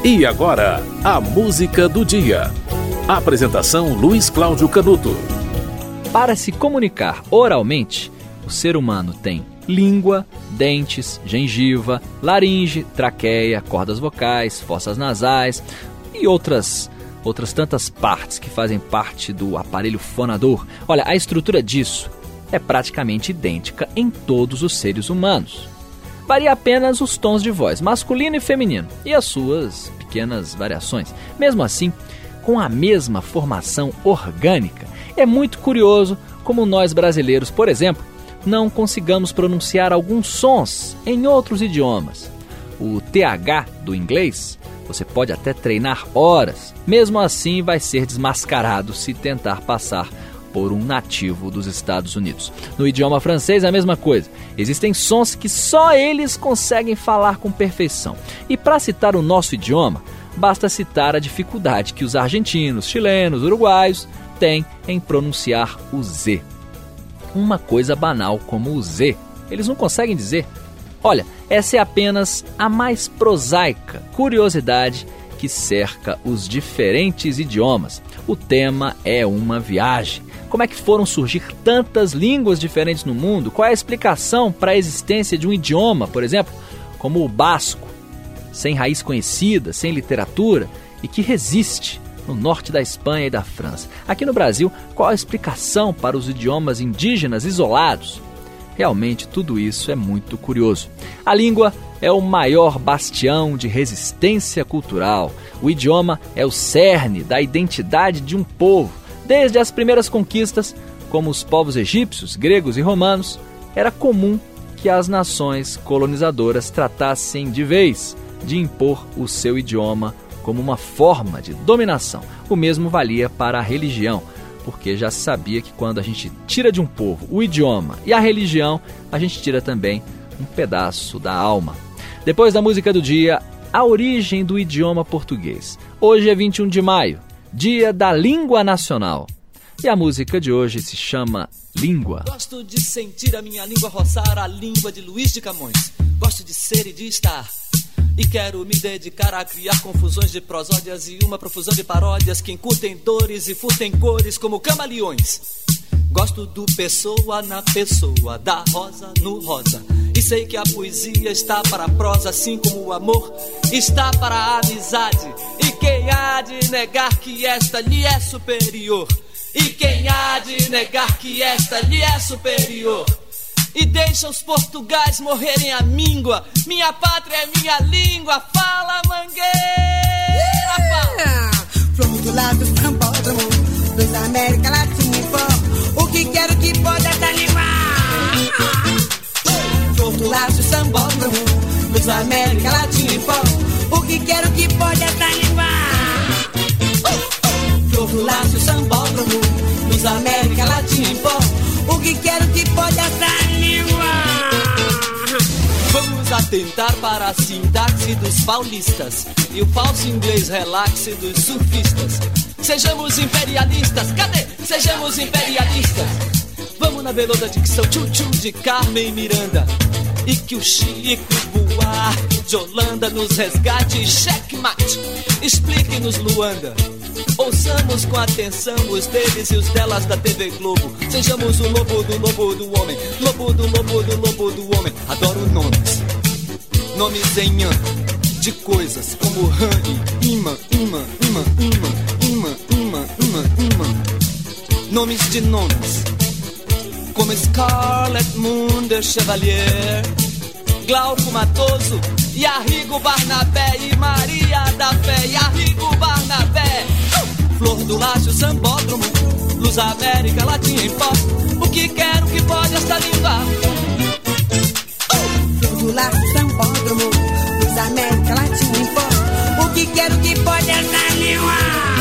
E agora, a música do dia. Apresentação Luiz Cláudio Canuto. Para se comunicar oralmente, o ser humano tem língua, dentes, gengiva, laringe, traqueia, cordas vocais, fossas nasais e outras tantas partes que fazem parte do aparelho fonador. Olha, a estrutura disso é praticamente idêntica em todos os seres humanos. Varia apenas os tons de voz, masculino e feminino, e as suas pequenas variações. Mesmo assim, com a mesma formação orgânica, é muito curioso como nós brasileiros, por exemplo, não consigamos pronunciar alguns sons em outros idiomas. O TH do inglês, você pode até treinar horas, mesmo assim vai ser desmascarado se tentar passar por um nativo dos Estados Unidos. No idioma francês é a mesma coisa. Existem sons que só eles conseguem falar com perfeição. E para citar o nosso idioma, basta citar a dificuldade que os argentinos, chilenos, uruguaios têm em pronunciar o Z. Uma coisa banal como o Z, eles não conseguem dizer. Olha, essa é apenas a mais prosaica curiosidade que cerca os diferentes idiomas. O tema é uma viagem. Como é que foram surgir tantas línguas diferentes no mundo? Qual é a explicação para a existência de um idioma, por exemplo, como o basco, sem raiz conhecida, sem literatura e que resiste no norte da Espanha e da França? Aqui no Brasil, qual a explicação para os idiomas indígenas isolados? Realmente, tudo isso é muito curioso. A língua é o maior bastião de resistência cultural. O idioma é o cerne da identidade de um povo. Desde as primeiras conquistas, como os povos egípcios, gregos e romanos, era comum que as nações colonizadoras tratassem de vez de impor o seu idioma como uma forma de dominação. O mesmo valia para a religião, porque já se sabia que quando a gente tira de um povo o idioma e a religião, a gente tira também um pedaço da alma. Depois da música do dia, a origem do idioma português. Hoje é 21 de maio, Dia da Língua Nacional. E a música de hoje se chama Língua. Gosto de sentir a minha língua roçar a língua de Luís de Camões. Gosto de ser e de estar. E quero me dedicar a criar confusões de prosódias e uma profusão de paródias que encurtem dores e furtem cores como camaleões. Gosto do pessoa na pessoa, da rosa no rosa. E sei que a poesia está para a prosa, assim como o amor está para a amizade. E quem há de negar que esta lhe é superior? E quem há de negar que esta lhe é superior? E deixa os portugais morrerem a míngua. Minha pátria é minha língua. Fala, Mangueira, fala. Flor do lado do sambódromo, dos América Latina e pó. O que quero que pode essa língua? Flor do lado do sambódromo, dos América Latina e pó. O que quero que pode essa língua? Flor do lado do sambódromo, dos América Latina e pó. O que quero que pode essa língua? Vamos atentar para a sintaxe dos paulistas e o falso inglês relaxe dos surfistas. Sejamos imperialistas, cadê? Sejamos imperialistas. Vamos na veloda dicção tchu-tchu de Carmen Miranda. E que o Chico Buarque de Holanda nos resgate. Checkmate, explique-nos Luanda. Ouçamos com atenção os deles e os delas da TV Globo. Sejamos o lobo do homem. Lobo do lobo do homem. Adoro nomes. Nomes em an de coisas como rã e imã. Nomes de nomes como Scarlet Moon de Chevalier, Glauco Matoso e Arrigo Barnabé e Maria da Fé e Arrigo Barnabé. Flor do Lácio Sambódromo, Luz América Latina em pó. O que quero que pode esta língua? Flor do Lácio Sambódromo, Luz América Latina em pó. O que quero que pode essa língua?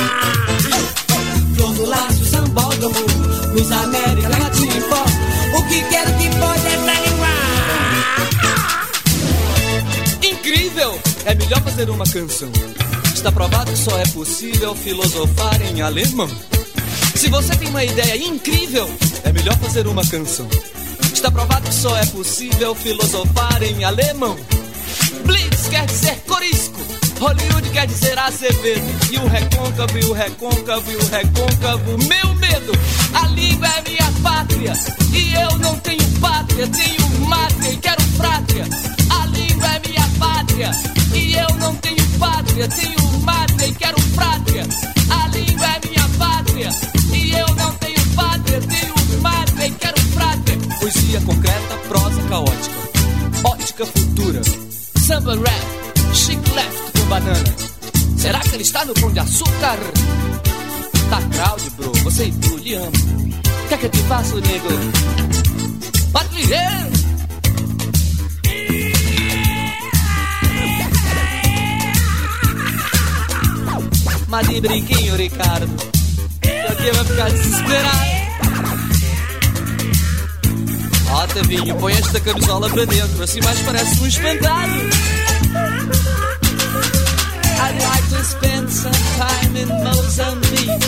Flor do Lácio Sambódromo, Luz América Latina em pó. O que quero que pode essa língua? Incrível! É melhor fazer uma canção. Está provado que só é possível filosofar em alemão. Se você tem uma ideia incrível, é melhor fazer uma canção. Está provado que só é possível filosofar em alemão. Blitz quer dizer corisco. Hollywood quer dizer Azevedo. E o recôncavo, e o recôncavo, e o recôncavo. Meu medo, a língua é minha pátria. E eu não tenho pátria, tenho mátria e quero frátria. A língua é minha pátria. E eu não tenho pátria, tenho mátria e quero frátria. A língua é minha pátria. E eu não tenho pátria, tenho mátria e quero frátria. Poesia concreta, prosa caótica, ótica futura, samba rap, chic left com banana. Será que ele está no Pão de Açúcar? Tá crowd, bro, você e tu, lhe amo. O que é que eu te faço, nego? Patrulheiro! Mas de brinquinho, Ricardo, que aqui vai ficar desesperado. Ó, Tavinho, põe esta camisola pra dentro, assim mais parece um espantado. I'd like to spend some time in Mozambique.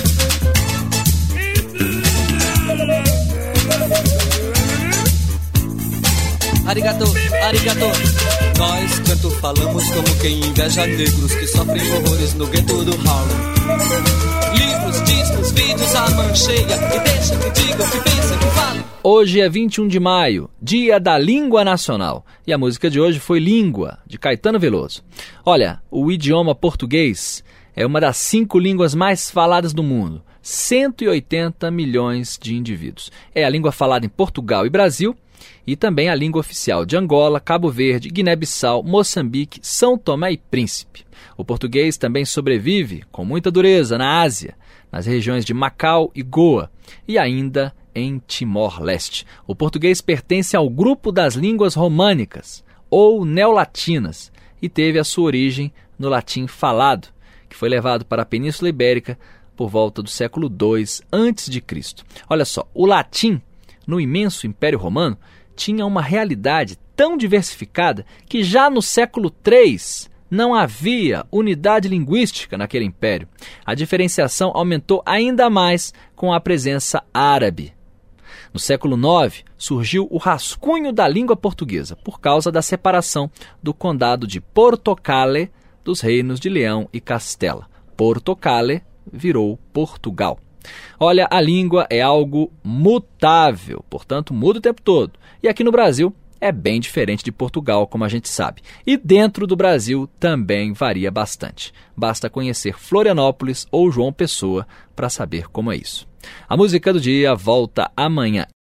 Arigato, arigato. Nós, canto, falamos como quem inveja negros que sofrem horrores no gueto do Harlem. Livros, discos, vídeos, a mancheia. E deixa que digam, que pensam, que falam. Hoje é 21 de maio, Dia da Língua Nacional. E a música de hoje foi Língua, de Caetano Veloso. Olha, o idioma português é uma das 5 línguas mais faladas do mundo. 180 milhões de indivíduos. É a língua falada em Portugal e Brasil, e também a língua oficial de Angola, Cabo Verde, Guiné-Bissau, Moçambique, São Tomé e Príncipe. O português também sobrevive, com muita dureza, na Ásia, nas regiões de Macau e Goa, e ainda em Timor-Leste. O português pertence ao grupo das línguas românicas, ou neolatinas, e teve a sua origem no latim falado, que foi levado para a Península Ibérica por volta do século II a.C. Olha só, o latim, no imenso Império Romano, tinha uma realidade tão diversificada que já no século III não havia unidade linguística naquele império. A diferenciação aumentou ainda mais com a presença árabe. No século IX, surgiu o rascunho da língua portuguesa, por causa da separação do condado de Portocale dos reinos de Leão e Castela. Portocale virou Portugal. Olha, a língua é algo mutável, portanto muda o tempo todo. E aqui no Brasil é bem diferente de Portugal, como a gente sabe. E dentro do Brasil também varia bastante. Basta conhecer Florianópolis ou João Pessoa para saber como é isso. A música do dia volta amanhã.